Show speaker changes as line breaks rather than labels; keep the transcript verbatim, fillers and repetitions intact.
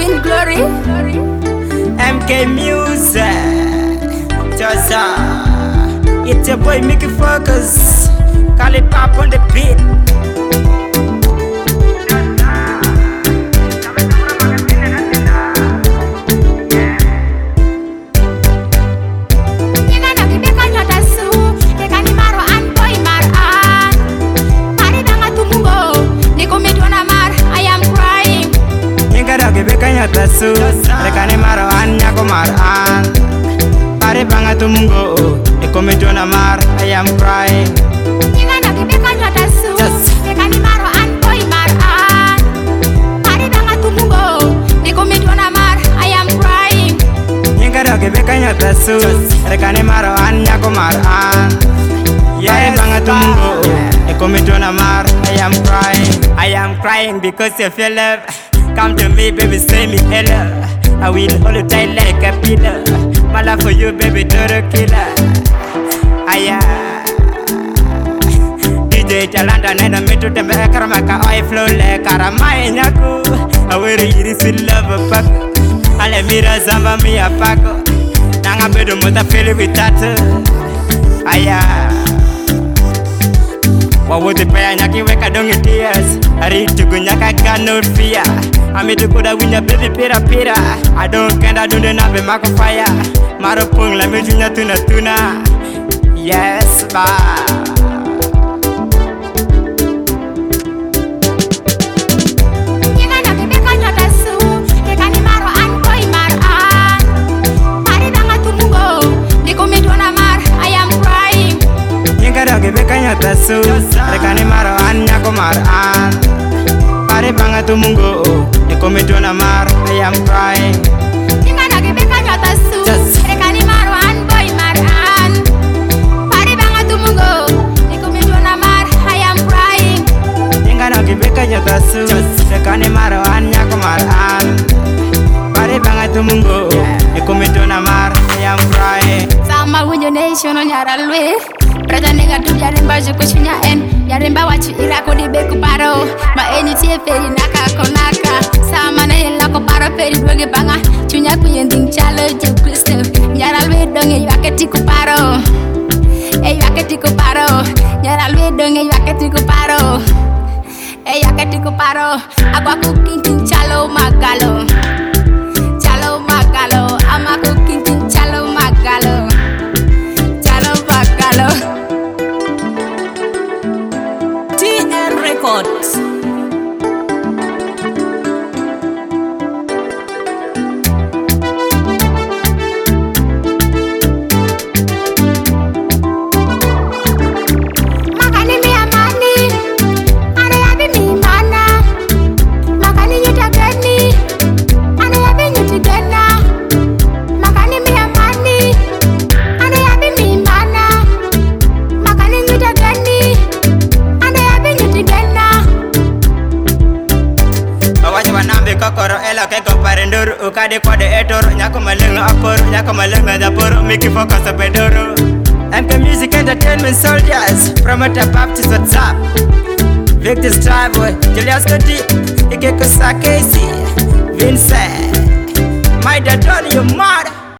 in glory.
M K Music, just uh, it's your boy Mickey Focus, call it pop on the beat. Tasu, rekane maro an nyako mar an. Pare banga tumungo, ekome jona mar. I am crying.
Inga no kibeka nyota su, rekane maro an boy mar an. Pare banga tumungo, ekome jona mar. I am crying.
Inga no kibeka nyota su, rekane maro an nyako mar an. Pare banga tumungo, ekome jona mar. I am crying. I am crying because you feel love. Come to me, baby, say me hello. I will hold you tight like a pillow. My love for you, baby, do the killer. Aya D J Chalanda, nena mitu tembe karamaka oil flow le karamai nyaku. I will receive love pack. Ale mira zamba mi apako. Nanga bedo mota feel with tattoo. Aya what would the pay nyaki weka dong in tears? I read to go nyaka got no fear. I made to go that win your baby pira pira. I don't care, I don't have a mark of fire. Maro pung la me junior tuna tuna. Yes, ba. Tasu, rekane maro an nyako mar an. Pare banga tumungo, ekome jona mar. I am crying.
Inga no kibeka nyota su, rekane maro an boy mar an. Pare banga tumungo, ekome jona mar. I am crying.
Inga no kibeka nyota su, rekane maro an nyako mar an. Pare banga tumungo, ekome jona mar. I am crying.
Sama winyo nation on yaralwe. Brother nigga do yarimba joko chunya en yarimba wachi irako di beku paro ma eni tie feri naka konaka sama na yella ko paro feri doge banga chunya ku yending chalo je kristo yaralwe donge yaketi ku paro e yaketi ku paro yaralwe donge yaketi ku paro e yaketi ku paro akwa ku kintin chalo magalo chalo magalo ama ku kintin chalo magalo chalo magalo
Records.
Makani mi amani, ane yabi mi mana. Makani nyita gani, ane yabi nyuti gana. Makani mi amani, ane yabi mi mana. Makani nyita gani, ane yabi nyuti gana.
Awaja wanambe kokoro ela keko parendoro. Ukade kwade etoro, nyako malenga aporo. Nyako malenga japoro, Mickey Focus apedoro. M K Music Entertainment Soldiers, Promoter Baptist, what's up? Victor Strive, Julius Cody, Ikeko Sakesi, Vincent. My dad, you mad.